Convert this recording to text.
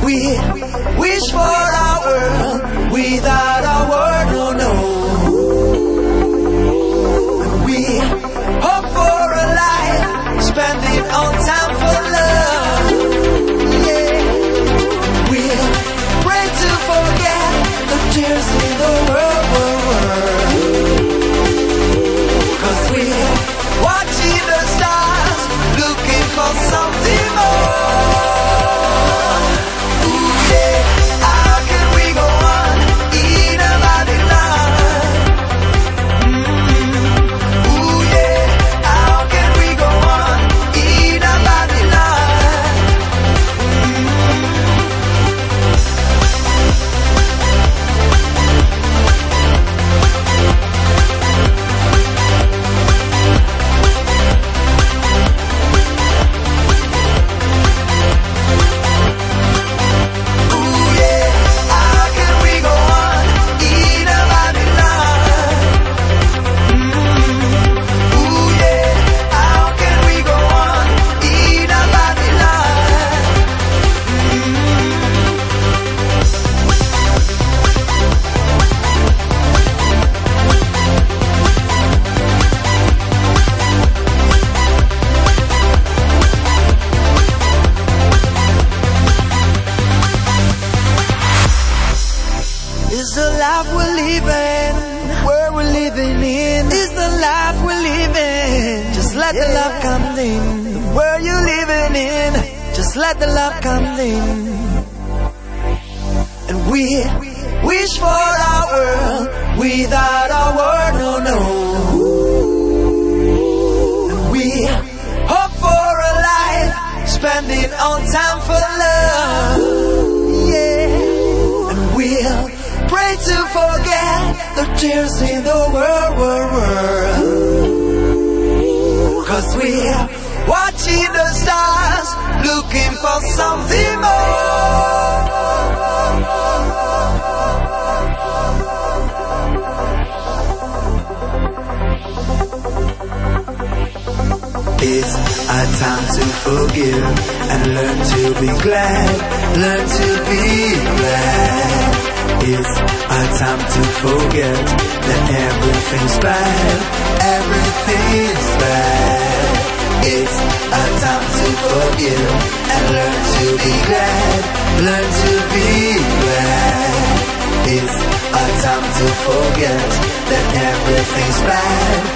We wish for a world without a war, no, no. We hope for a life spending on time for love. Yeah. We'll pray to forget the tears in the world, cause we're watching the stars, looking for something more. Is the life we're living, where we're living in? Is the life we're living? Just let the love come in. Where you living in? Just let the love come in. And we wish for a world without a war, no, no. And we hope for a life spending on time for love. Yeah. And we'll pray to forget the tears in the world, cause we're watching the stars, looking for something more. It's a time to forgive and learn to be glad, learn to be glad. It's a time to forget that everything's bad, everything's bad. It's a time to forgive and learn to be glad, learn to be glad. It's a time to forget that everything's bad,